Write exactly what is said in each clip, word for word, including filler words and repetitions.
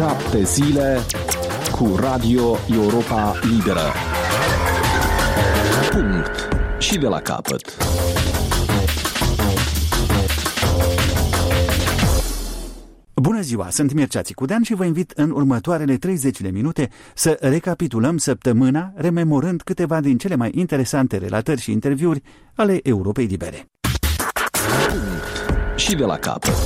Șapte zile cu Radio Europa Liberă. Punct. Și de la capăt. Bună ziua, sunt Mircea Țicudean și vă invit în următoarele treizeci de minute să recapitulăm săptămâna, rememorând câteva din cele mai interesante relatări și interviuri ale Europei Libere. Punct. Și de la capăt.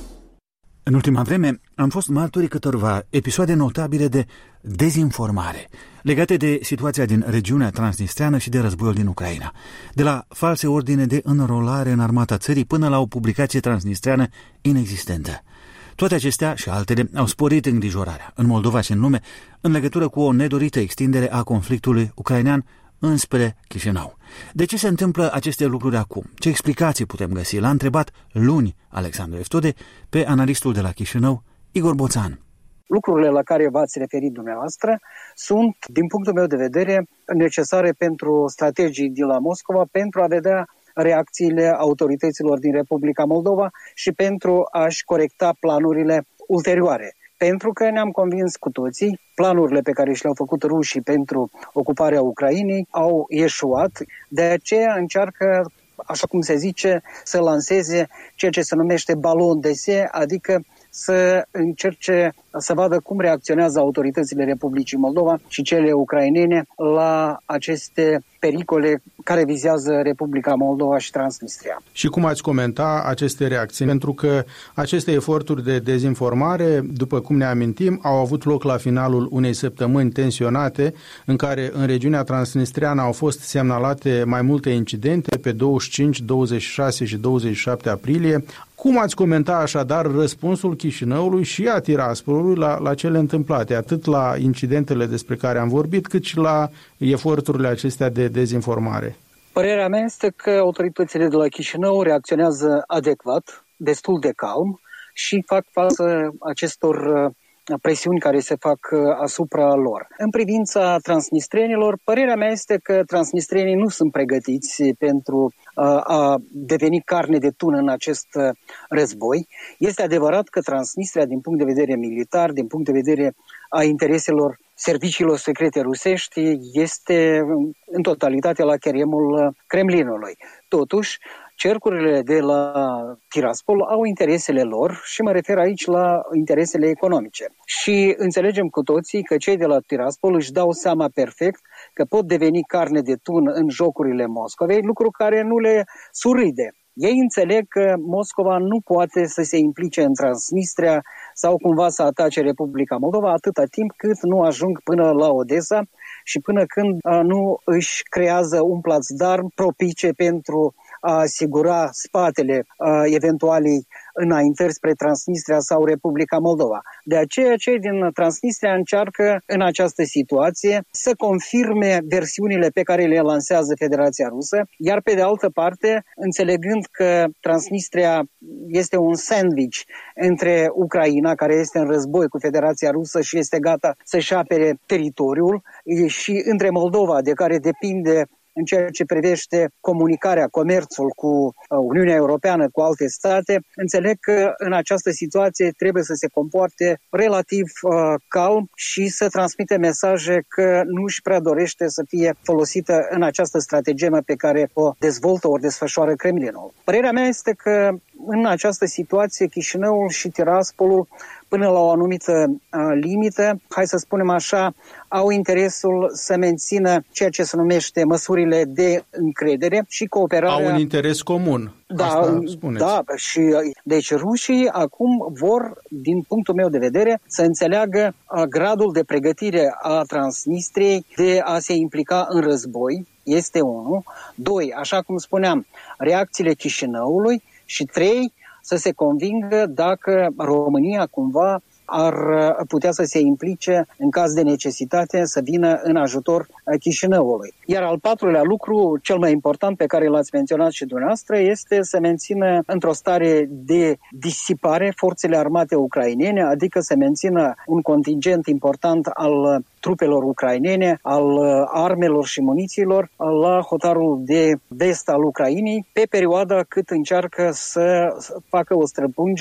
În ultima vreme am fost martorii câtorva episoade notabile de dezinformare legate de situația din regiunea transnistreană și de războiul din Ucraina. De la false ordine de înrolare în armata țării până la o publicație transnistreană inexistentă. Toate acestea și altele au sporit îngrijorarea în Moldova și în lume în legătură cu o nedorită extindere a conflictului ucrainean înspre Chișinău. De ce se întâmplă aceste lucruri acum? Ce explicații putem găsi? L-a întrebat luni Alexandru Eftode pe analistul de la Chișinău, Igor Boțan. Lucrurile la care v-ați referit dumneavoastră sunt, din punctul meu de vedere, necesare pentru strategii de la Moscova pentru a vedea reacțiile autorităților din Republica Moldova și pentru a-și corecta planurile ulterioare. Pentru că ne-am convins cu toții, planurile pe care și le-au făcut rușii pentru ocuparea Ucrainei au eșuat, de aceea încearcă, așa cum se zice, să lanseze ceea ce se numește balon de se, adică să încerce să vadă cum reacționează autoritățile Republicii Moldova și cele ucrainene la aceste pericole care vizează Republica Moldova și Transnistria. Și cum ați comenta aceste reacții? Pentru că aceste eforturi de dezinformare, după cum ne amintim, au avut loc la finalul unei săptămâni tensionate, în care în regiunea transnistreană au fost semnalate mai multe incidente pe douăzeci și cinci, douăzeci și șase și douăzeci și șapte aprilie. Cum ați comenta așadar răspunsul Chișinăului și a Tiraspolului la, la cele întâmplate, atât la incidentele despre care am vorbit, cât și la eforturile acestea de dezinformare? Părerea mea este că autoritățile de la Chișinău reacționează adecvat, destul de calm și fac față acestor presiuni care se fac asupra lor. În privința transnistrenilor, părerea mea este că transnistrenii nu sunt pregătiți pentru a deveni carne de tun în acest război. Este adevărat că Transnistria, din punct de vedere militar, din punct de vedere a intereselor serviciilor secrete rusești, este în totalitate la cheremul Kremlinului. Totuși, cercurile de la Tiraspol au interesele lor și mă refer aici la interesele economice. Și înțelegem cu toții că cei de la Tiraspol își dau seama perfect că pot deveni carne de tun în jocurile Moscovei, lucru care nu le surâde. Ei înțeleg că Moscova nu poate să se implice în Transnistria sau cumva să atace Republica Moldova atâta timp cât nu ajung până la Odessa și până când nu își creează un placdarm propice pentru a asigura spatele uh, eventualei înaintări spre Transnistria sau Republica Moldova. De aceea, cei din Transnistria încearcă în această situație să confirme versiunile pe care le lansează Federația Rusă, iar pe de altă parte, înțelegând că Transnistria este un sandwich între Ucraina, care este în război cu Federația Rusă și este gata să-și apere teritoriul, și între Moldova, de care depinde în ceea ce privește comunicarea, comerțul cu Uniunea Europeană, cu alte state, înțeleg că în această situație trebuie să se comporte relativ uh, calm și să transmite mesaje că nu își prea dorește să fie folosită în această strategie pe care o dezvoltă, o desfășoară Kremlinul. Părerea mea este că în această situație Chișinăul și Tiraspolul, până la o anumită uh, limită, hai să spunem așa, au interesul să mențină ceea ce se numește măsurile de încredere și cooperarea. Au un interes comun. Da, asta spuneți. Da, și deci rușii acum vor, din punctul meu de vedere, să înțeleagă uh, gradul de pregătire a Transnistriei de a se implica în război, este unul. Doi, așa cum spuneam, reacțiile Chișinăului și trei, să se convingă dacă România cumva ar putea să se implice în caz de necesitate să vină în ajutor Chișinăului. Iar al patrulea lucru, cel mai important pe care l-ați menționat și dumneavoastră, este să mențină într-o stare de disipare forțele armate ucrainene, adică să mențină un contingent important al trupelor ucrainene, al armelor și munițiilor la hotarul de vest al Ucrainei, pe perioada cât încearcă să facă o străpungere